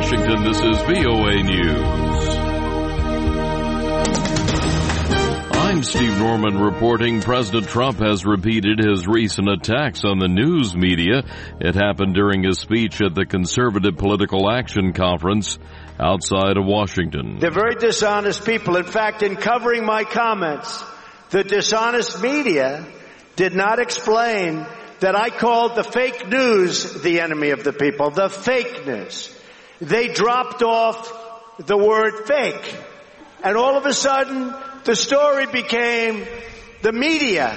Washington, this is VOA News. I'm Steve Norman reporting President Trump has repeated his recent attacks on the news media. It happened during his speech at the Conservative Political Action Conference outside of Washington. They're very dishonest people. In fact, in covering my comments, the dishonest media did not explain that I called the fake news the enemy of the people, the fake news. They dropped off the word fake. And all of a sudden, the story became the media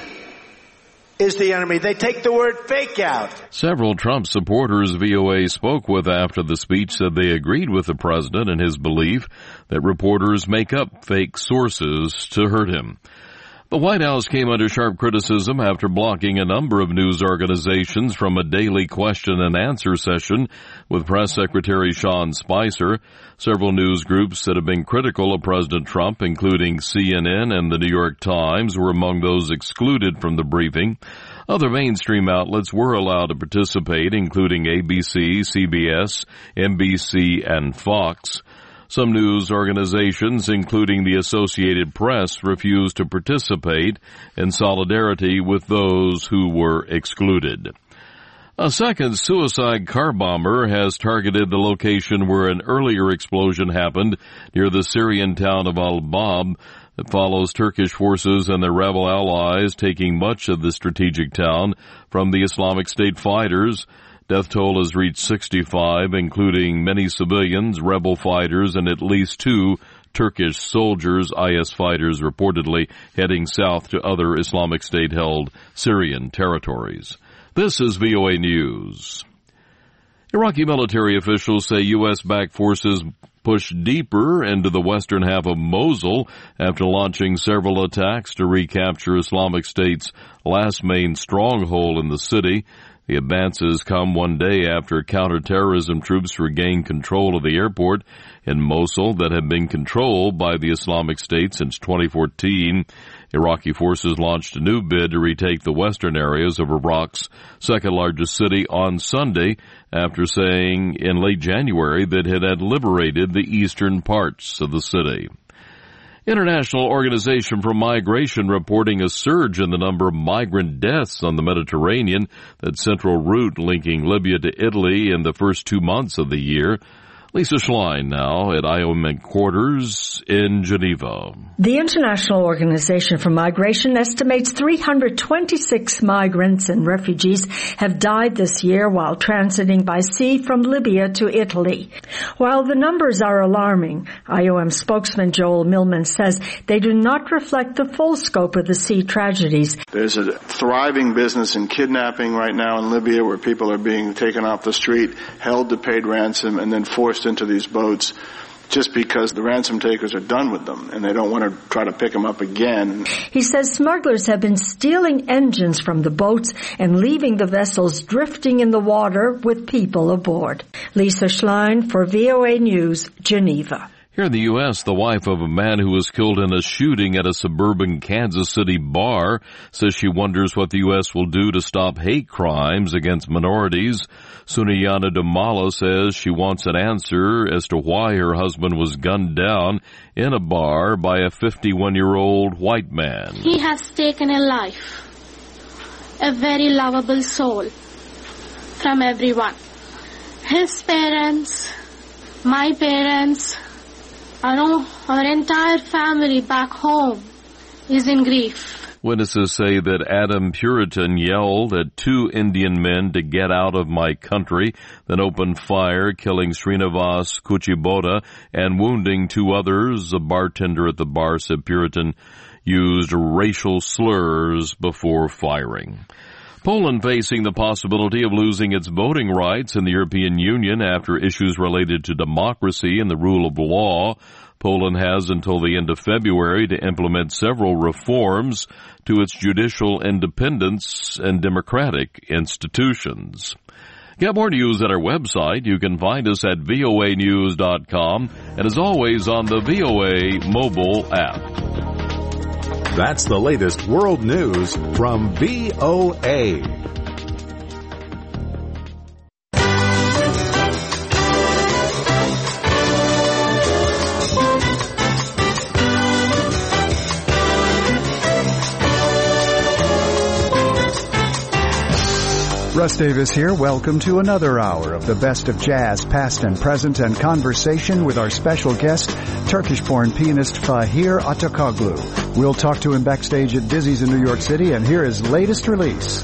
is the enemy. They take the word fake out. Several Trump supporters VOA spoke with after the speech said they agreed with the president in his belief that reporters make up fake sources to hurt him. The White House came under sharp criticism after blocking a number of news organizations from a daily question and answer session with Press Secretary Sean Spicer. Several news groups that have been critical of President Trump, including CNN and the New York Times, were among those excluded from the briefing. Other mainstream outlets were allowed to participate, including ABC, CBS, NBC, and Fox. Some news organizations, including the Associated Press, refused to participate in solidarity with those who were excluded. A second suicide car bomber has targeted the location where an earlier explosion happened near the Syrian town of Al-Bab. That follows Turkish forces and their rebel allies taking much of the strategic town from the Islamic State fighters. Death toll has reached 65, including many civilians, rebel fighters, and at least 2 Turkish soldiers, IS fighters reportedly heading south to other Islamic State-held Syrian territories. This is VOA News. Iraqi military officials say U.S.-backed forces pushed deeper into the western half of Mosul after launching several attacks to recapture Islamic State's last main stronghold in the city. The advances come one day after counterterrorism troops regained control of the airport in Mosul that had been controlled by the Islamic State since 2014. Iraqi forces launched a new bid to retake the western areas of Iraq's second-largest city on Sunday after saying in late January that it had liberated the eastern parts of the city. International Organization for Migration reporting a surge in the number of migrant deaths on the Mediterranean, that central route linking Libya to Italy in the first 2 months of the year. Lisa Schlein now at IOM headquarters in Geneva. The International Organization for Migration estimates 326 migrants and refugees have died this year while transiting by sea from Libya to Italy. While the numbers are alarming, IOM spokesman Joel Millman says they do not reflect the full scope of the sea tragedies. There's a thriving business in kidnapping right now in Libya where people are being taken off the street, held to paid ransom, and then forced into these boats just because the ransom takers are done with them and they don't want to try to pick them up again. He says smugglers have been stealing engines from the boats and leaving the vessels drifting in the water with people aboard. Lisa Schlein for VOA News, Geneva. Here in the U.S., the wife of a man who was killed in a shooting at a suburban Kansas City bar says she wonders what the U.S. will do to stop hate crimes against minorities. Sunayana Damala says she wants an answer as to why her husband was gunned down in a bar by a 51-year-old white man. He has taken a life, a very lovable soul, from everyone. His parents, my parents, our entire family back home is in grief. Witnesses say that Adam Puritan yelled at 2 Indian men to get out of my country, then opened fire, killing Srinivas Kuchiboda and wounding 2 others. A bartender at the bar said Puritan used racial slurs before firing. Poland facing the possibility of losing its voting rights in the European Union after issues related to democracy and the rule of law. Poland has until the end of February to implement several reforms to its judicial independence and democratic institutions. Get more news at our website. You can find us at voanews.com and as always on the VOA mobile app. That's the latest world news from VOA. Russ Davis here. Welcome to another hour of the best of jazz, past and present, and conversation with our special guest, Turkish-born pianist Fahir Atakoglu. We'll talk to him backstage at Dizzy's in New York City and hear his latest release.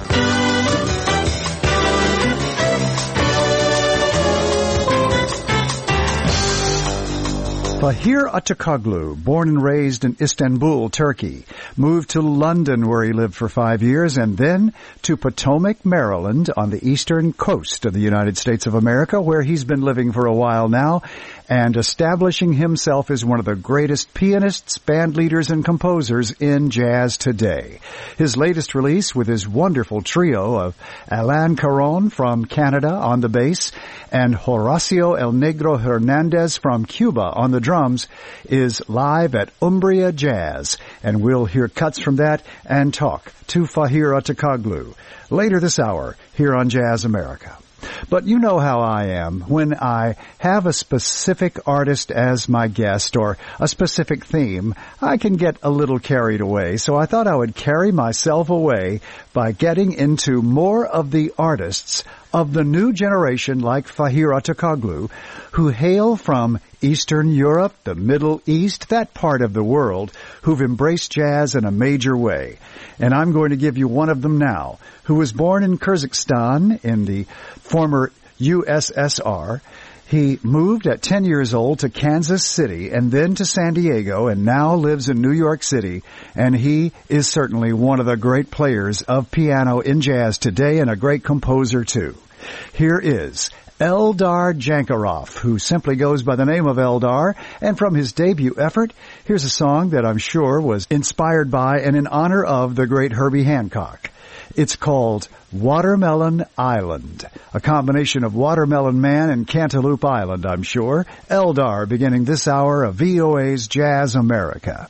Fahir Atakoglu, born and raised in Istanbul, Turkey, moved to London where he lived for 5 years and then to Potomac, Maryland on the eastern coast of the United States of America where he's been living for a while now and establishing himself as one of the greatest pianists, band leaders, and composers in jazz today. His latest release with his wonderful trio of Alain Caron from Canada on the bass and Horacio El Negro Hernandez from Cuba on the drums is live at Umbria Jazz, and we'll hear cuts from that and talk to Fahir Atakoglu later this hour here on Jazz America. But you know how I am. When I have a specific artist as my guest or a specific theme, I can get a little carried away. So I thought I would carry myself away by getting into more of the artists of the new generation like Fahir Atakoglu, who hail from Eastern Europe, the Middle East, that part of the world, who've embraced jazz in a major way. And I'm going to give you one of them now, who was born in Kyrgyzstan in the former USSR. He moved at 10 years old to Kansas City and then to San Diego and now lives in New York City. And he is certainly one of the great players of piano in jazz today and a great composer too. Here is Eldar Jankarov, who simply goes by the name of Eldar, and from his debut effort, here's a song that I'm sure was inspired by and in honor of the great Herbie Hancock. It's called Watermelon Island, a combination of Watermelon Man and Cantaloupe Island, I'm sure. Eldar beginning this hour of VOA's Jazz America.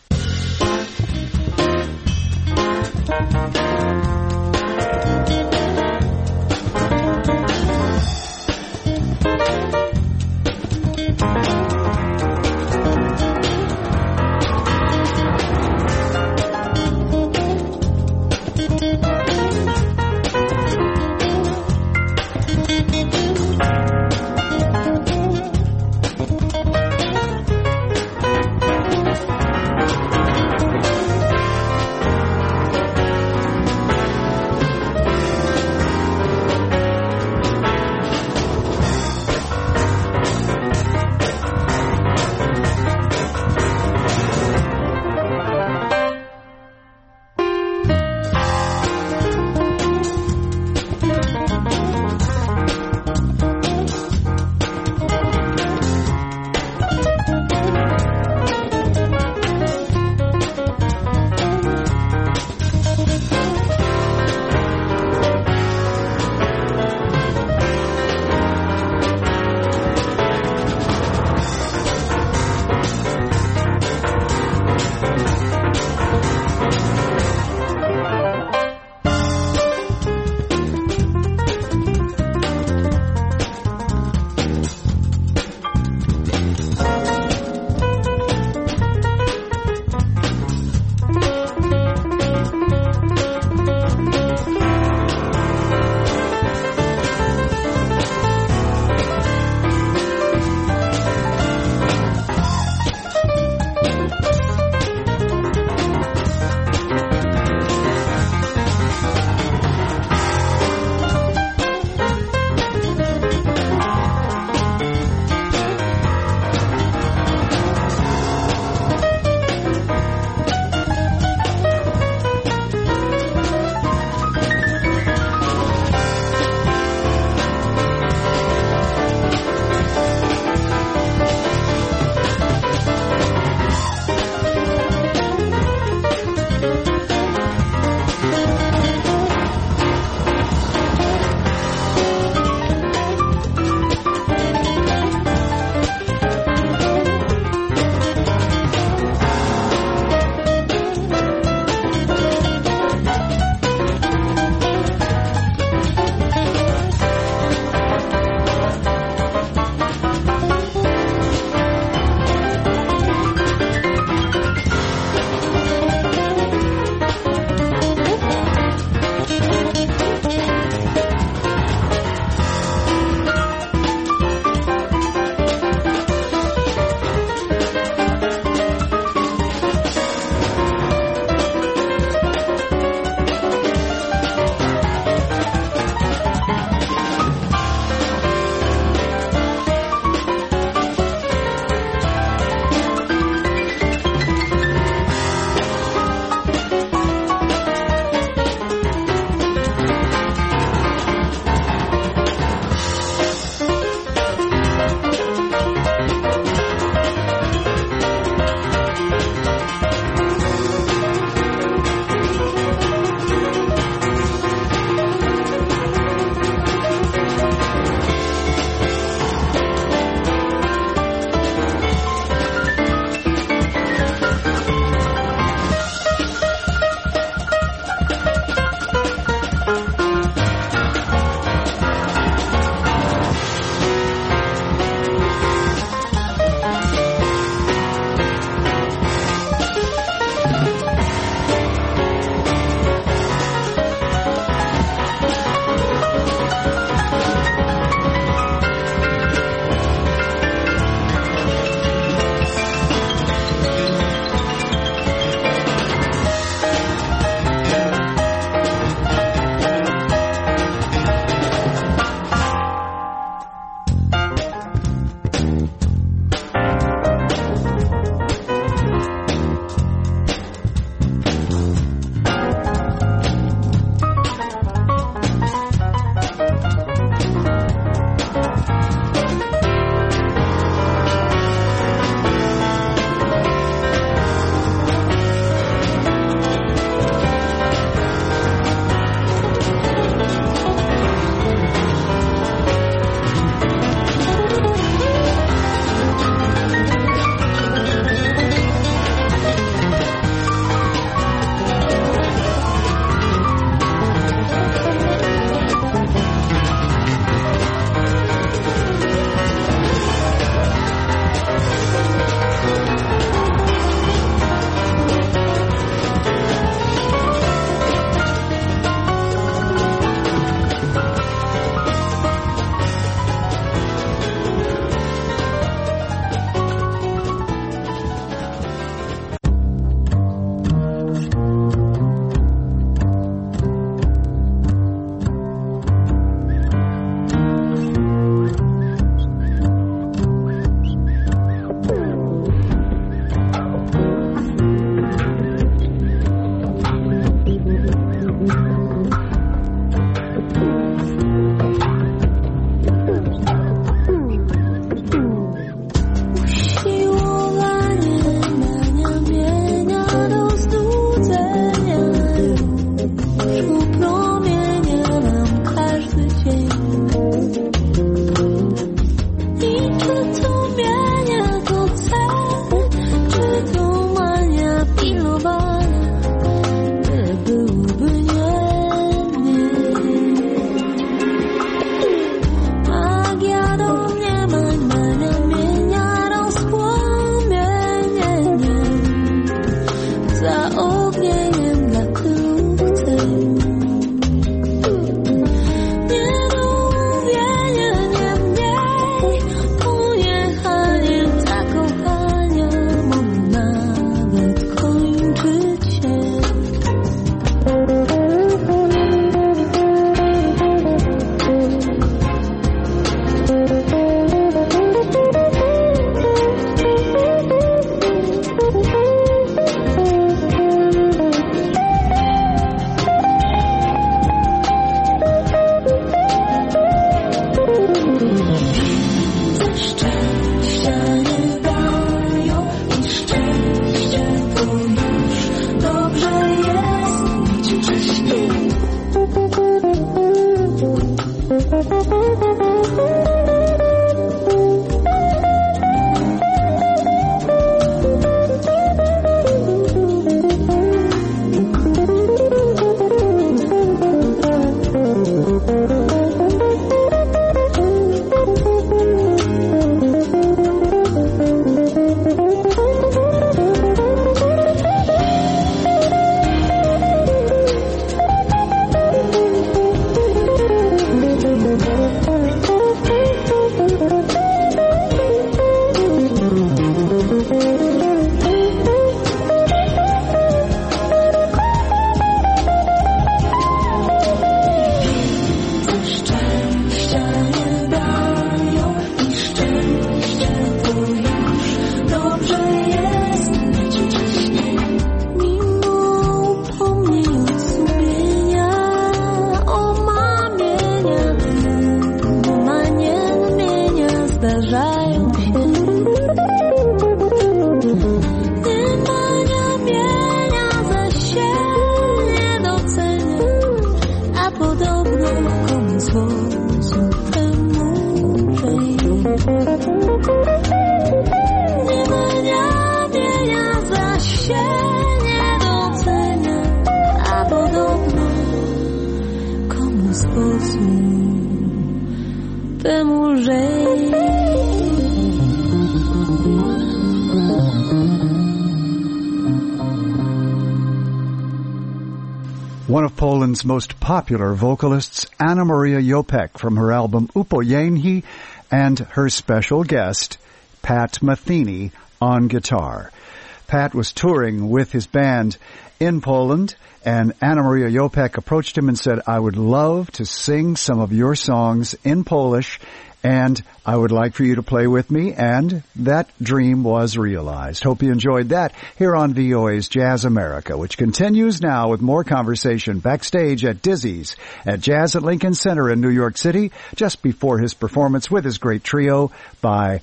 One of Poland's most popular vocalists, Anna Maria Jopek, from her album Upojęci, and her special guest, Pat Metheny, on guitar. Pat was touring with his band in Poland, and Anna Maria Jopek approached him and said, I would love to sing some of your songs in Polish, and I would like for you to play with me, and that dream was realized. Hope you enjoyed that here on VOA's Jazz America, which continues now with more conversation backstage at Dizzy's at Jazz at Lincoln Center in New York City, just before his performance with his great trio by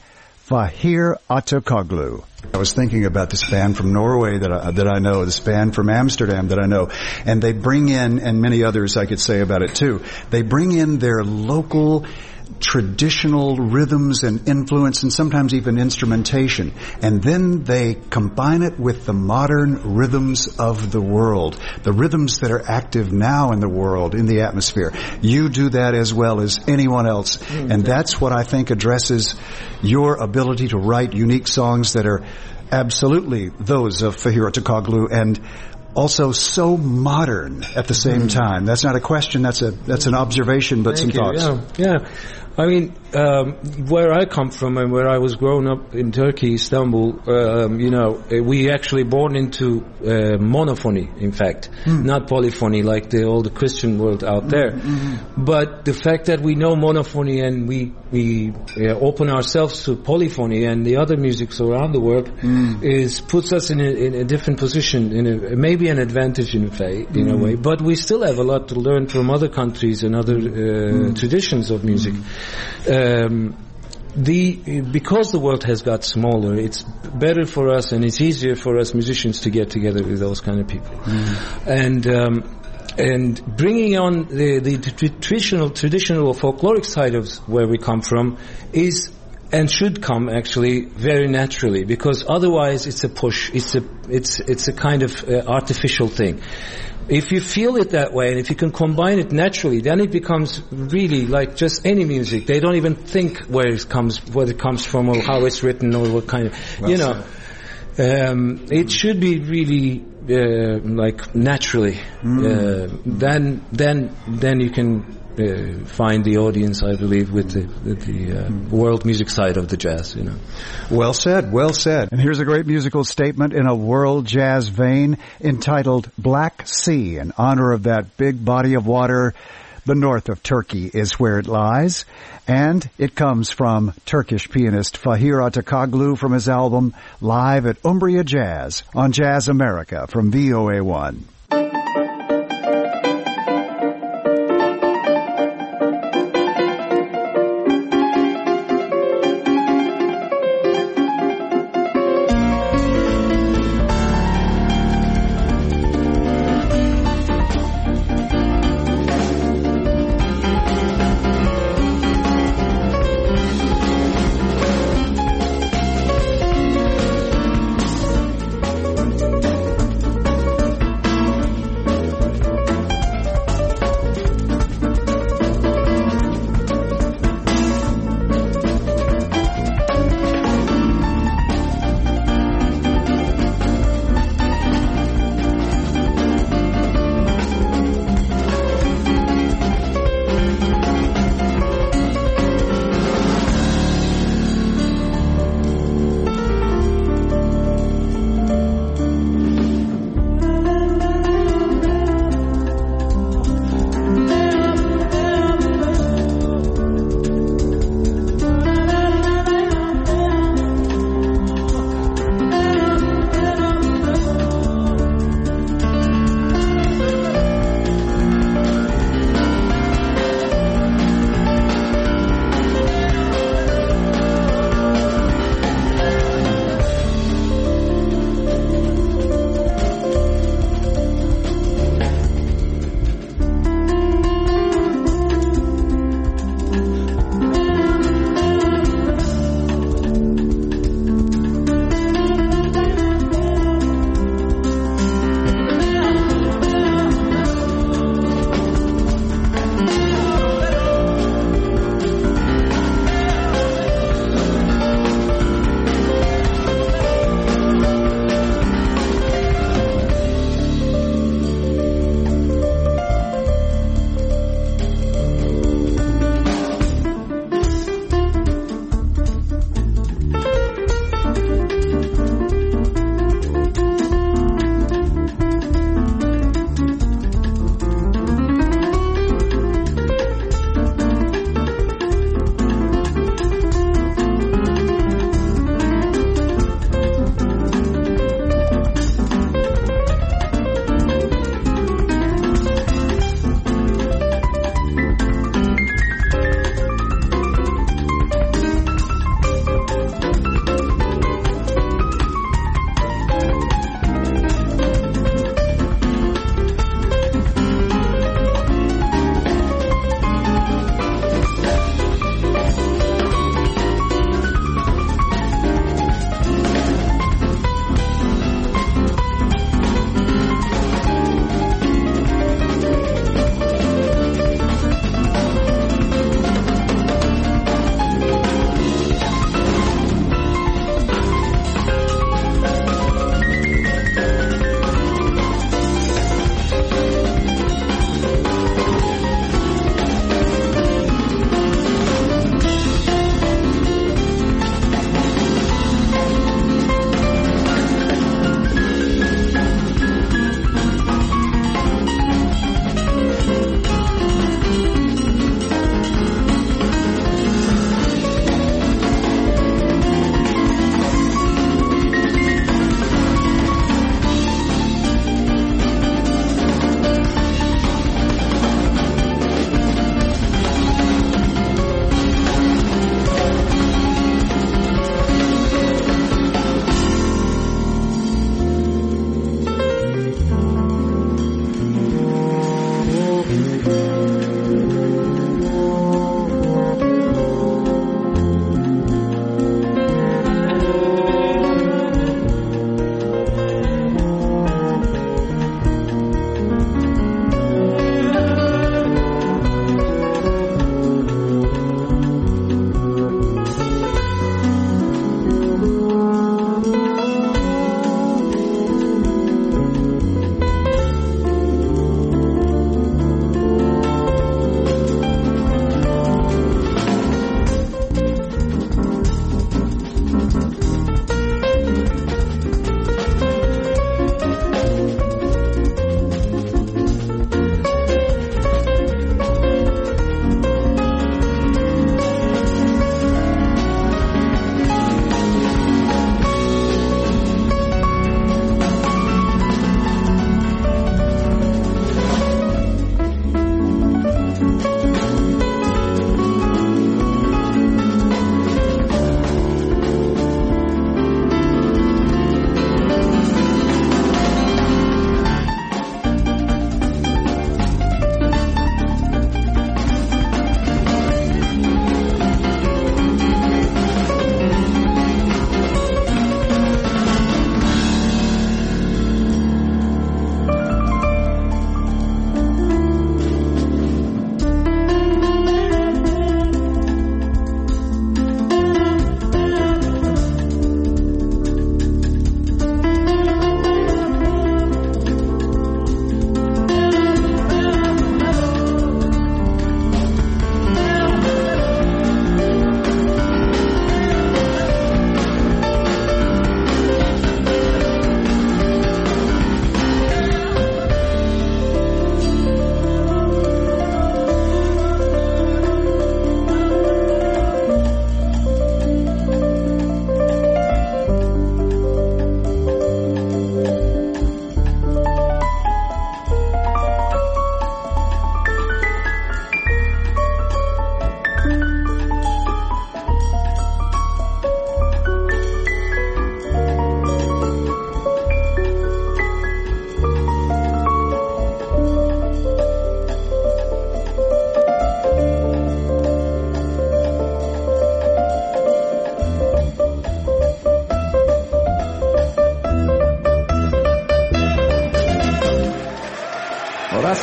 Fahir Atokoglu. I was thinking about this band from Norway that I know, this band from Amsterdam that I know, and they bring in, and many others I could say about it too, they bring in their local traditional rhythms and influence and sometimes even instrumentation, and then they combine it with the modern rhythms of the world, the rhythms that are active now in the world, in the atmosphere. You do that as well as anyone else, and that's what I think addresses your ability to write unique songs that are absolutely those of Fahir Atokoglu and also so modern at the same time. That's not a question, that's an observation, but some thoughts. Yeah. I mean, where I come from and where I was growing up in Turkey, Istanbul, we actually born into monophony, in fact, not polyphony like all the Christian world out there. But the fact that we know monophony and we open ourselves to polyphony and the other musics around the world puts us in a different position, maybe an advantage in a way. But we still have a lot to learn from other countries and other traditions of music. Because the world has got smaller, it's better for us and it's easier for us musicians to get together with those kind of people. And bringing on the traditional or folkloric side of where we come from is and should come actually very naturally, because otherwise it's a push, it's a kind of artificial thing. If you feel it that way, and if you can combine it naturally, then it becomes really like just any music. They don't even think where it comes from, or how it's written, or what kind of, it should be really like naturally. Then you can find the audience, I believe, with the world music side of the jazz, Well said, well said. And here's a great musical statement in a world jazz vein entitled Black Sea, in honor of that big body of water. The north of Turkey is where it lies, and it comes from Turkish pianist Fahir Atokoglu from his album Live at Umbria Jazz on Jazz America from VOA1.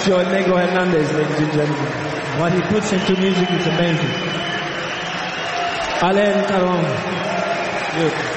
Joel Negro Hernandez, ladies and gentlemen. What he puts into music is amazing. Alain Caron. Good.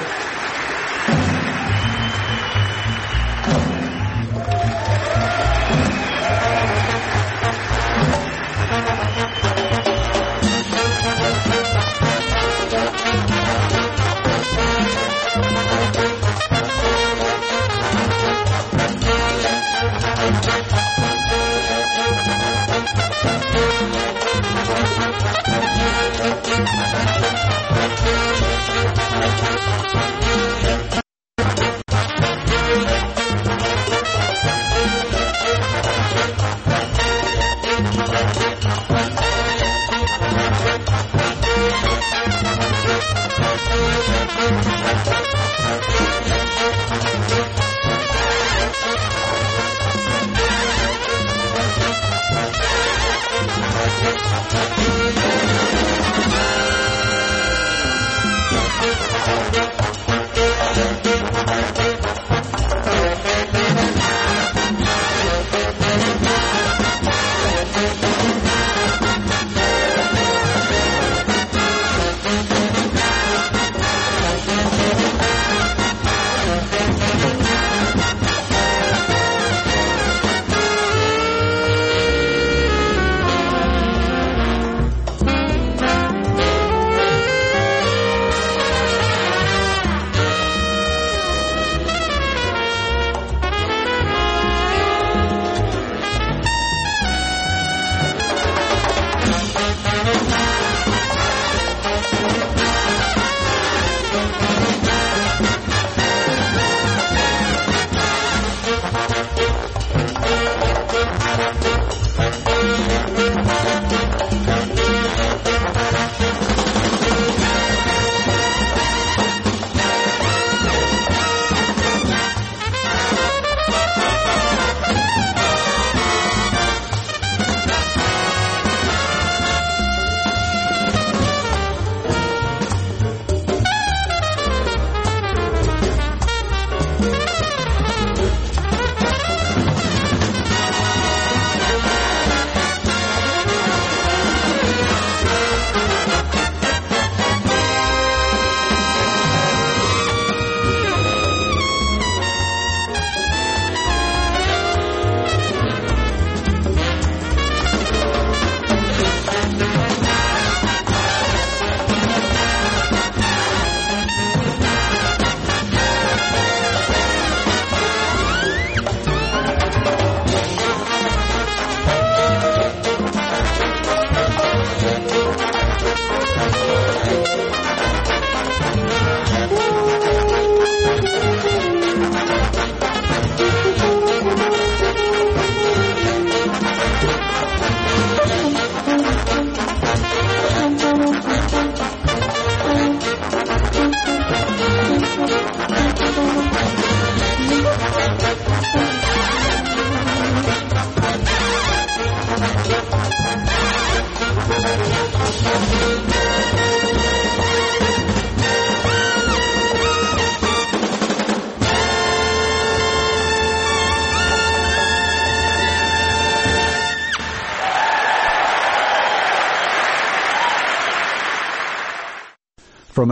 From a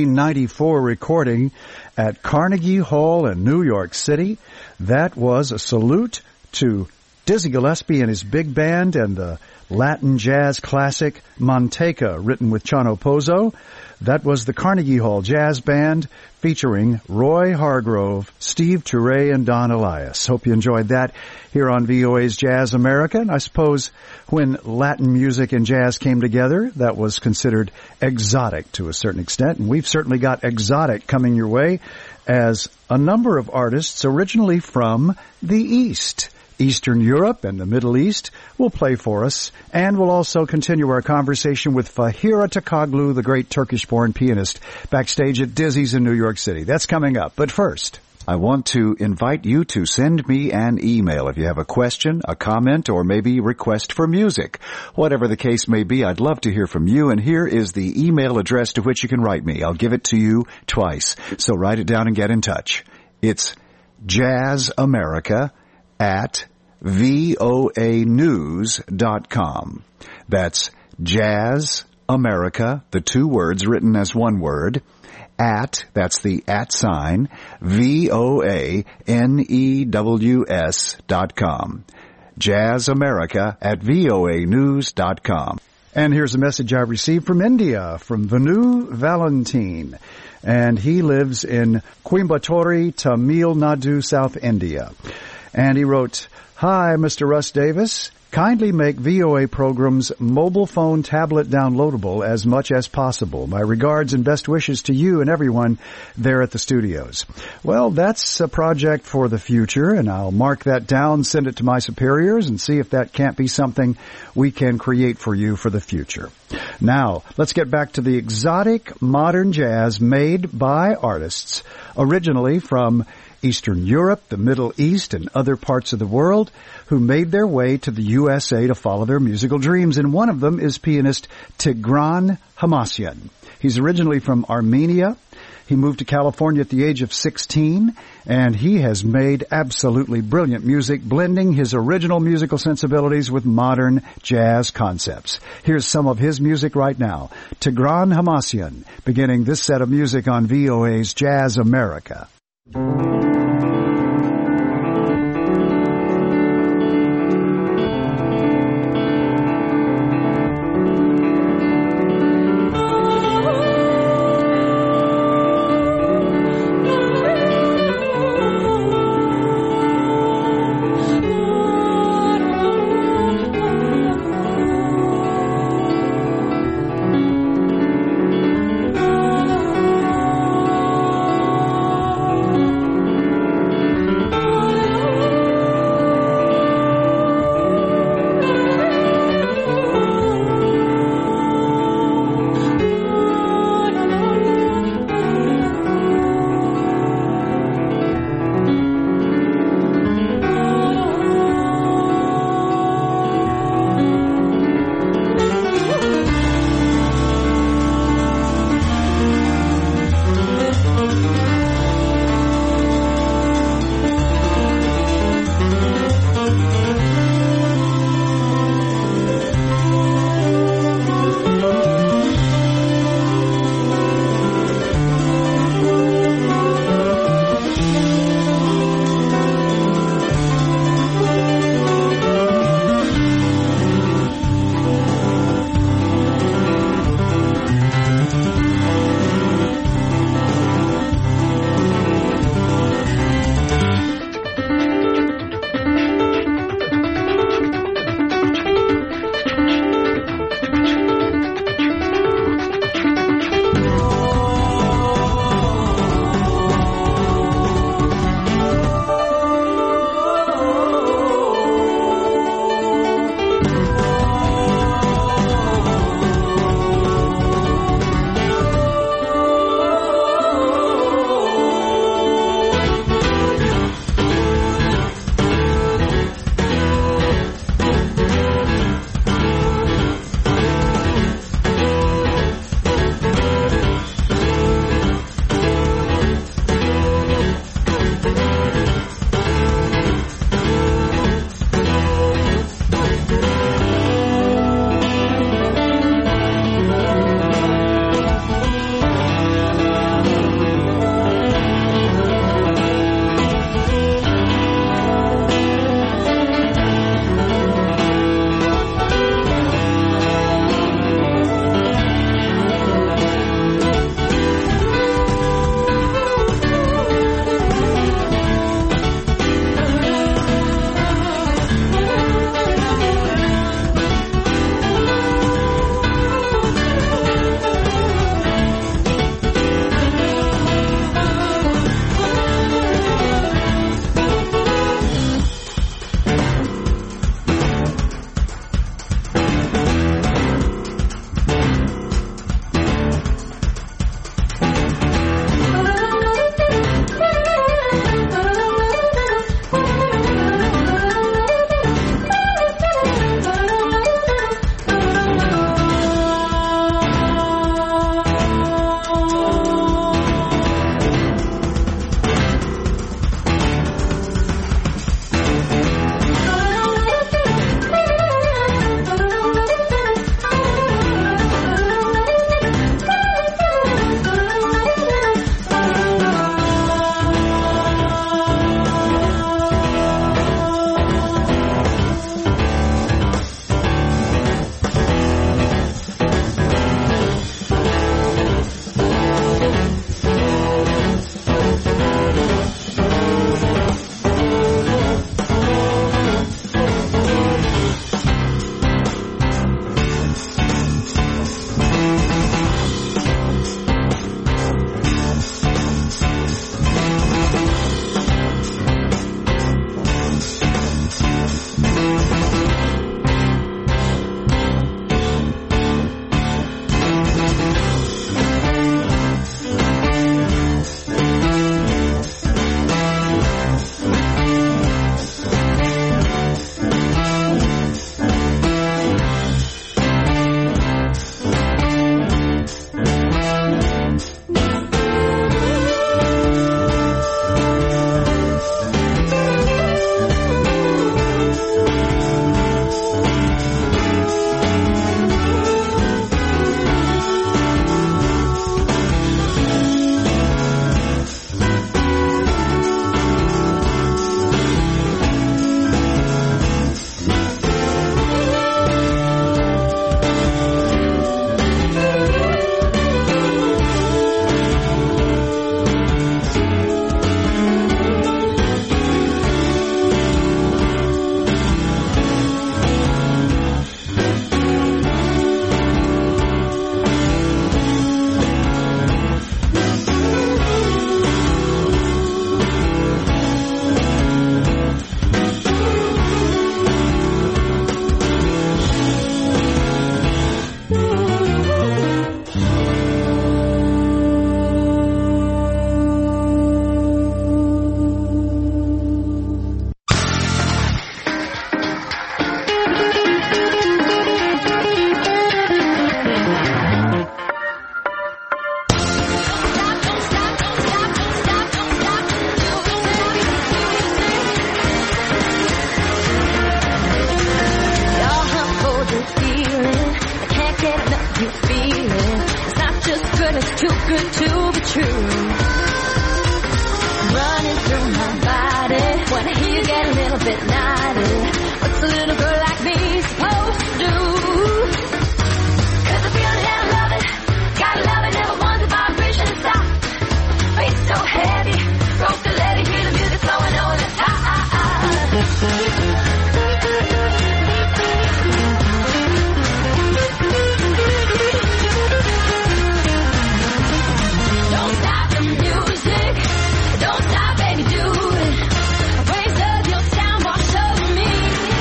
1994 recording at Carnegie Hall in New York City, that was a salute to Dizzy Gillespie and his big band and the Latin jazz classic Manteca, written with Chano Pozo. That was the Carnegie Hall Jazz Band featuring Roy Hargrove, Steve Turre, and Don Elias. Hope you enjoyed that here on VOA's Jazz America. And I suppose when Latin music and jazz came together, that was considered exotic to a certain extent. And we've certainly got exotic coming your way as a number of artists originally from the East. Eastern Europe and the Middle East will play for us, and we'll also continue our conversation with Fahira Takaglu, the great Turkish-born pianist, backstage at Dizzy's in New York City. That's coming up. But first, I want to invite you to send me an email if you have a question, a comment, or maybe request for music. Whatever the case may be, I'd love to hear from you, and here is the email address to which you can write me. I'll give it to you twice, so write it down and get in touch. It's jazzamerica@VOA.org. voanews.com. That's Jazz America, the two words written as one word, at, that's the at sign, voanews.com. Jazz America at voanews.com. And here's a message I received from India, from Vanu Valentine. And he lives in Coimbatore, Tamil Nadu, South India. And he wrote, "Hi, Mr. Russ Davis. Kindly make VOA programs mobile phone tablet downloadable as much as possible. My regards and best wishes to you and everyone there at the studios." Well, that's a project for the future, and I'll mark that down, send it to my superiors, and see if that can't be something we can create for you for the future. Now, let's get back to the exotic modern jazz made by artists originally from Eastern Europe, the Middle East, and other parts of the world who made their way to the USA to follow their musical dreams. And one of them is pianist Tigran Hamasyan. He's originally from Armenia. He moved to California at the age of 16, and he has made absolutely brilliant music, blending his original musical sensibilities with modern jazz concepts. Here's some of his music right now. Tigran Hamasyan, beginning this set of music on VOA's Jazz America. too good to be true. Running through my body when I hear you get a little bit naughty. What's a little girl like me supposed to do? 'Cause I feel it and I love it. Gotta love it, never want the vibration to stop. It's so heavy, broke the levee, hear the music flowing over the top. Don't stop the music, don't stop, baby, do it. Raise up your sound, wash over me.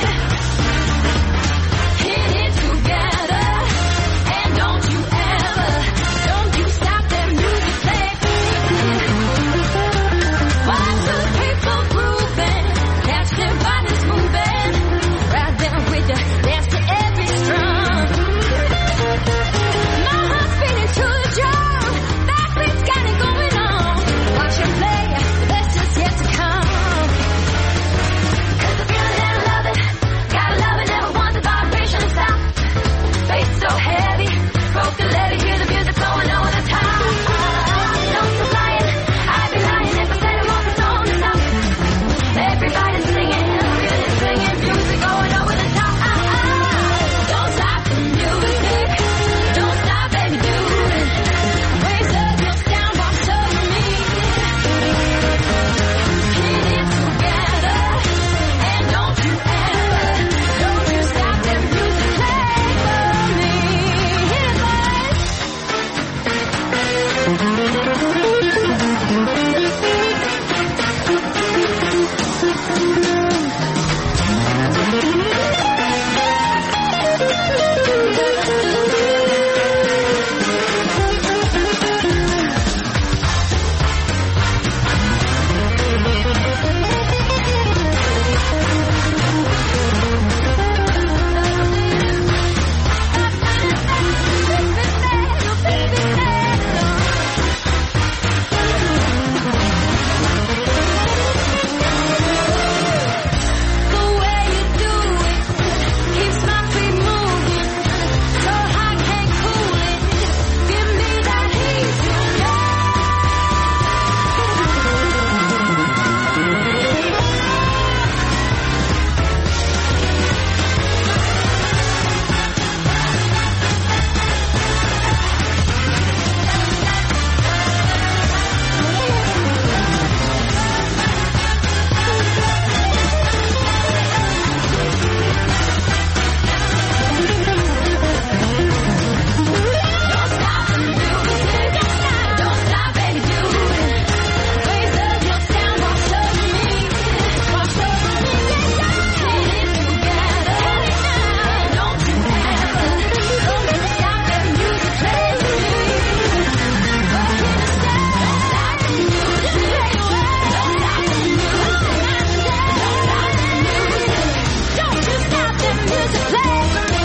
Hit it together, and don't you stop that music playing. Watch those people grooving, catch their bodies moving. Right there with you, dance to every strum. My heart's beating to the drum, backbeat's got it going on. Watch them play, the best is yet to come. 'Cause I feel it and I love it, gotta love it, never want the vibration to stop. Bass so heavy, broke the levee, hear the music flowing over the top. Don't stop lying, I'd be lying if I said I want the song to stop. Everybody's singing, really singing, music going over the top. Don't stop the music, don't stop, baby, do it. Raise up your sound, wash over me. Hit it together, and don't you stop that music play for me. Hit it, boys. The way you do it keeps my feet moving, so I can't cool it. Give me that heat Don't stop the music, don't stop, baby, do it. Raise up your sound, wash over me. Wash over me, hit it together. Don't you stop that music play for me. Don't stop the music, don't you stop that music play for me.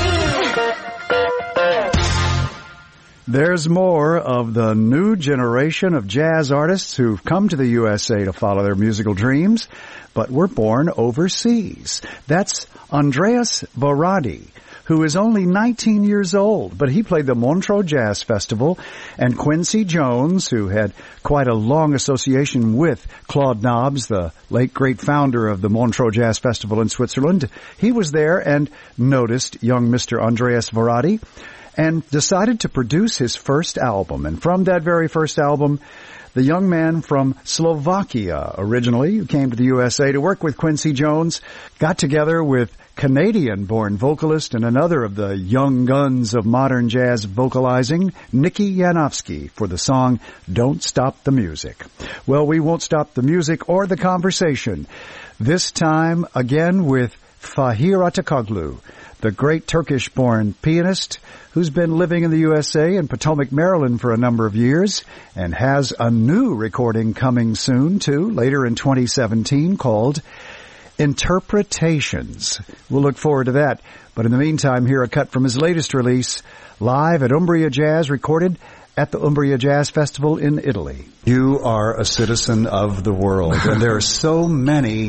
There's more of the new generation of jazz artists who've come to the USA to follow their musical dreams, but were born overseas. That's Andreas Varadi, who is only 19 years old, but he played the Montreux Jazz Festival, and Quincy Jones, who had quite a long association with Claude Nobs, the late great founder of the Montreux Jazz Festival in Switzerland, he was there and noticed young Mr. Andreas Varadi and decided to produce his first album. And from that very first album, the young man from Slovakia originally, who came to the USA to work with Quincy Jones, got together with Canadian-born vocalist and another of the young guns of modern jazz vocalizing, Nicky Yanofsky, for the song Don't Stop the Music. Well, we won't stop the music or the conversation. This time, again, with Fahir Atakoglu, the great Turkish-born pianist who's been living in the USA in Potomac, Maryland for a number of years and has a new recording coming soon, too, later in 2017, called Interpretations. We'll look forward to that. But in the meantime, here a cut from his latest release, live at Umbria Jazz, recorded at the Umbria Jazz Festival in Italy. You are a citizen of the world, and there are so many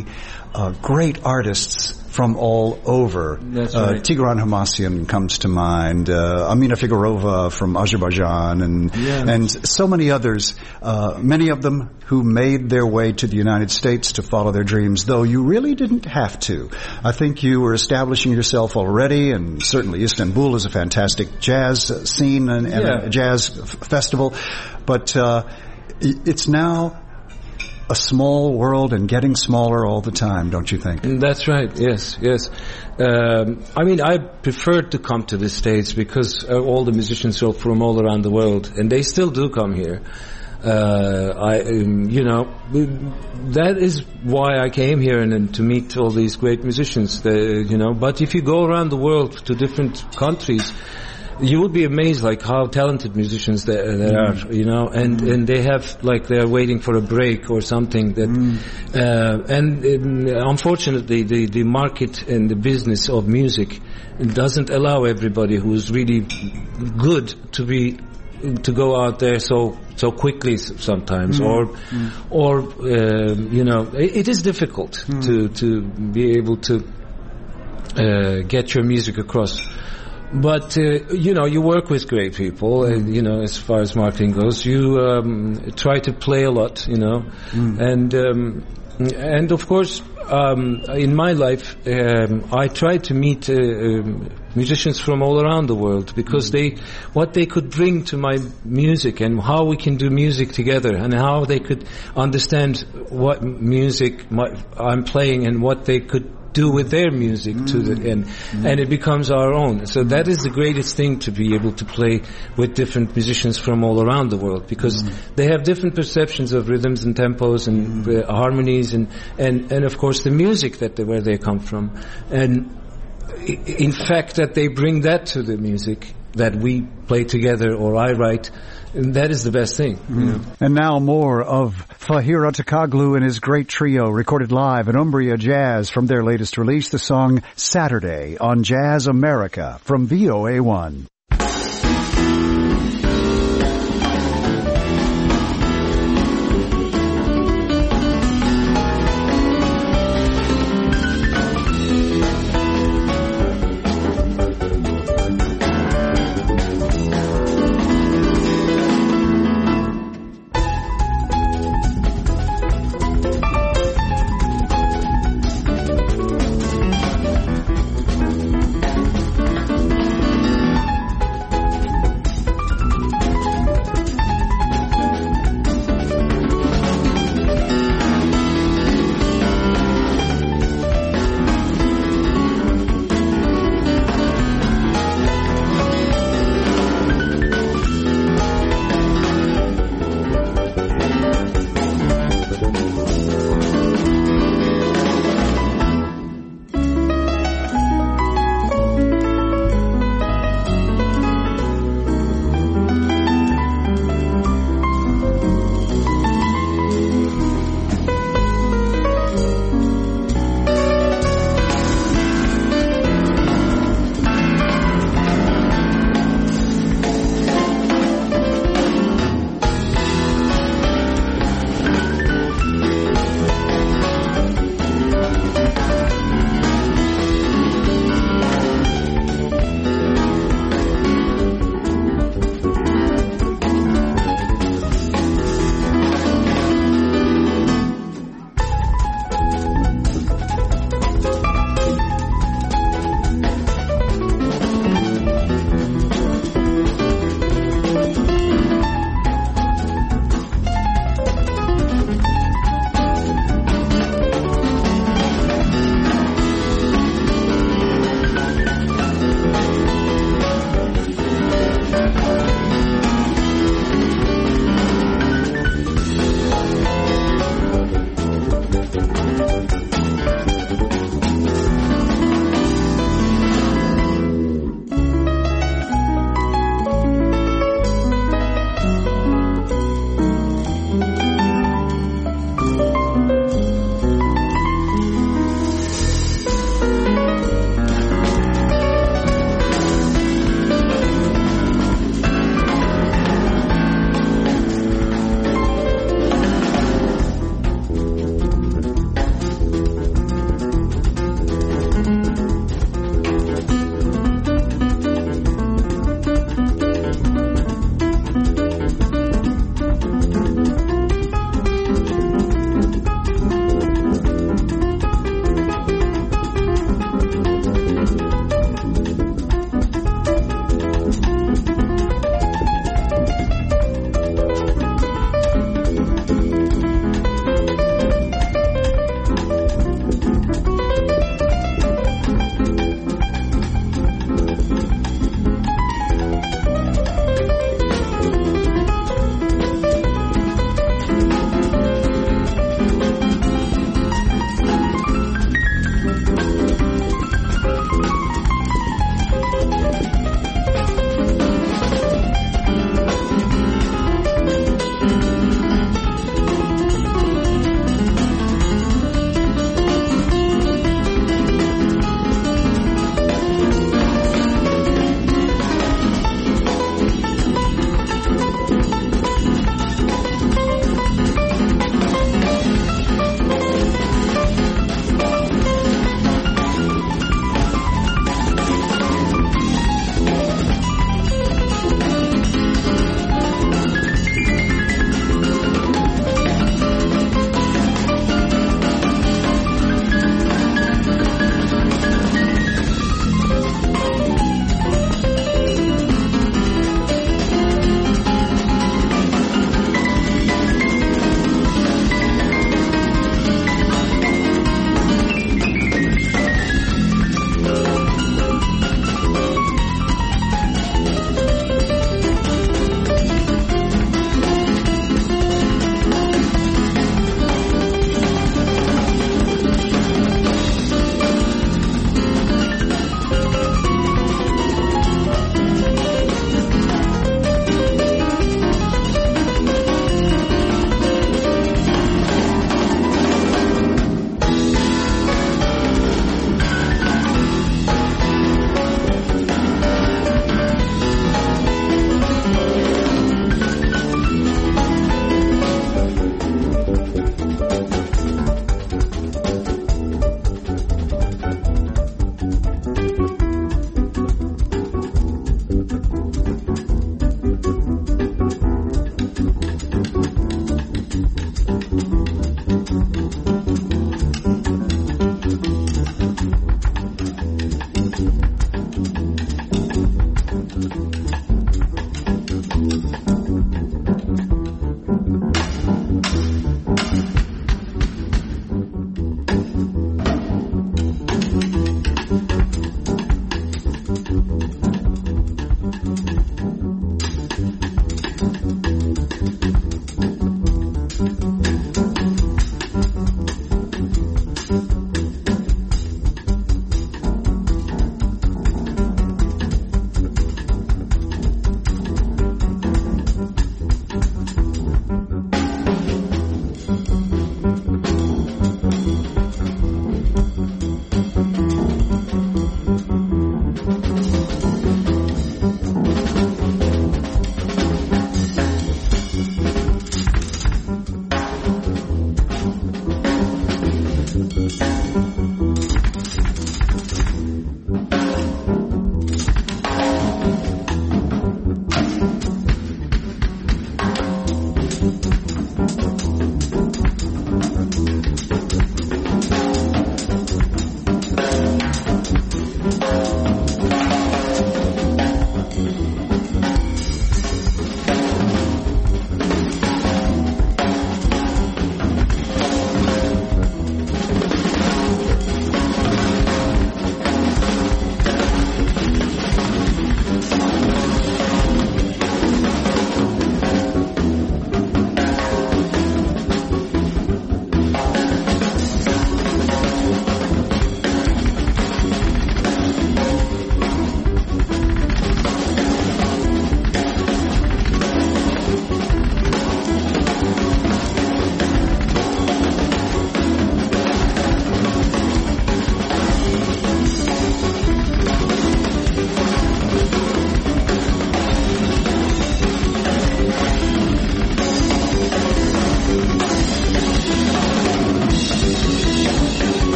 great artists from all over. That's right. Tigran Hamasyan comes to mind, Amina Figurova from Azerbaijan, and so many others, many of them who made their way to the United States to follow their dreams, though you really didn't have to. I think you were establishing yourself already, and certainly Istanbul is a fantastic jazz scene and a jazz festival, but it's now a small world and getting smaller all the time, don't you think? That's right, yes. I mean, I preferred to come to the States because all the musicians are from all around the world, and they still do come here. That is why I came here and to meet all these great musicians, but if you go around the world to different countries, you would be amazed like how talented musicians there are, and they have like they're waiting for a break or something that, unfortunately the market and the business of music doesn't allow everybody who's really good to go out there so quickly sometimes, it is difficult to be able to get your music across. But, you work with great people, as far as marketing goes. You try to play a lot, and of course, in my life, I try to meet musicians from all around the world because what they could bring to my music and how we can do music together and how they could understand what music I'm playing and what they could do with their music to the end, and it becomes our own. So that is the greatest thing, to be able to play with different musicians from all around the world, because they have different perceptions of rhythms and tempos and harmonies and of course the music where they come from, and in fact that they bring that to the music that we play together or I write. And that is the best thing. And now more of Fahir Atakoglu and his great trio, recorded live at Umbria Jazz from their latest release, the song Saturday on Jazz America from VOA1.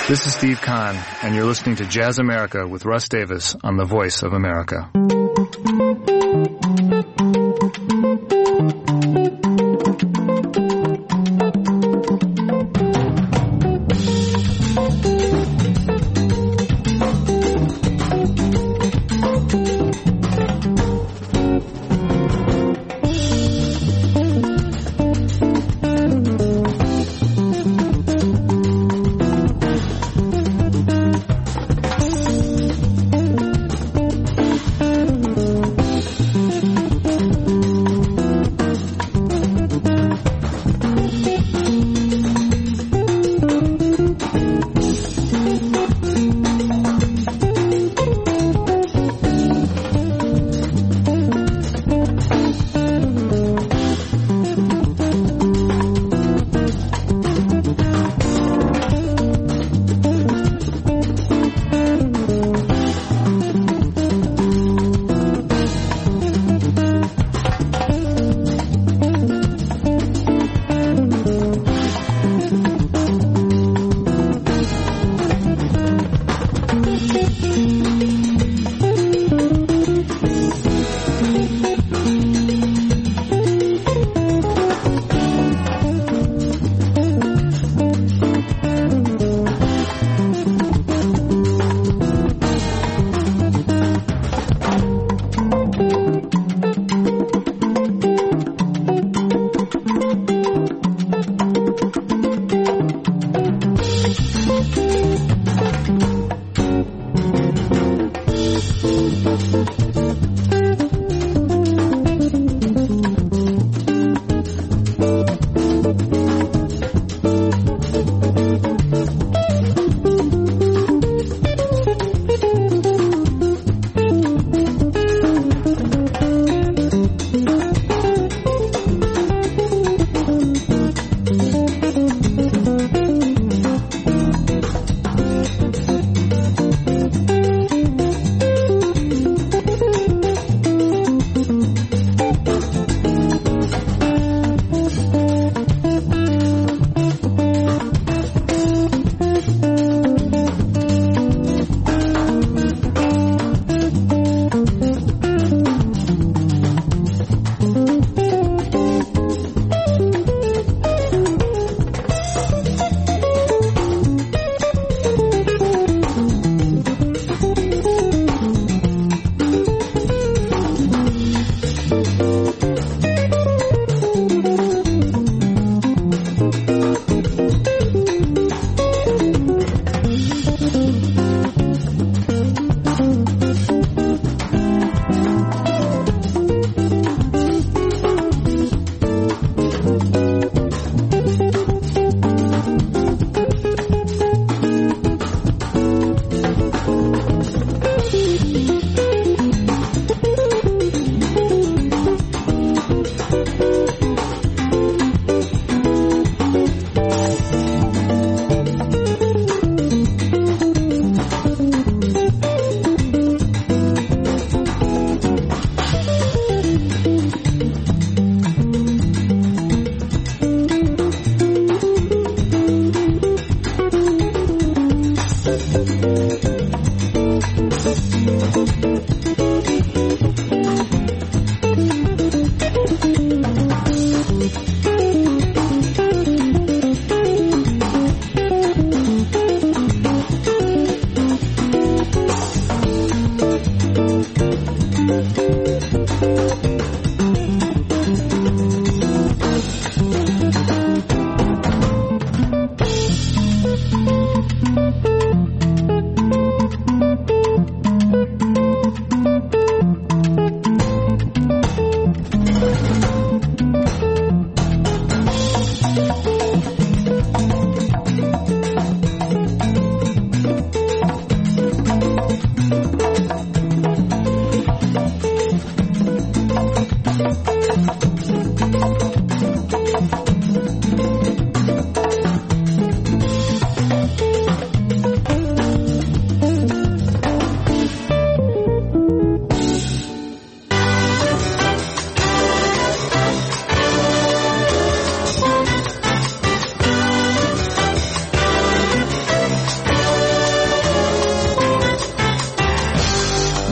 This is Steve Kahn, and you're listening to Jazz America with Russ Davis on The Voice of America.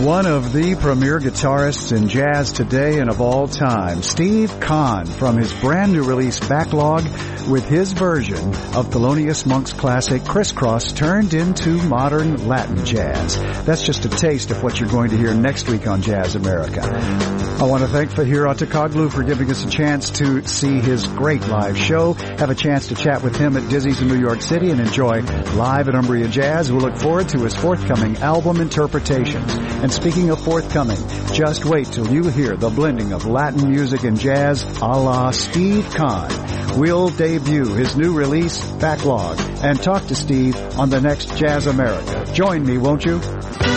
One of the premier guitarists in jazz today and of all time, Steve Kahn, from his brand new release Backlog, with his version of Thelonious Monk's classic Crisscross turned into modern Latin jazz. That's just a taste of what you're going to hear next week on Jazz America. I want to thank Fahir Attakoglu for giving us a chance to see his great live show, have a chance to chat with him at Dizzy's in New York City, and enjoy live at Umbria Jazz. We'll look forward to his forthcoming album Interpretations. And speaking of forthcoming, just wait till you hear the blending of Latin music and jazz a la Steve Kahn. We'll debut his new release, Backlog, and talk to Steve on the next Jazz America. Join me, won't you?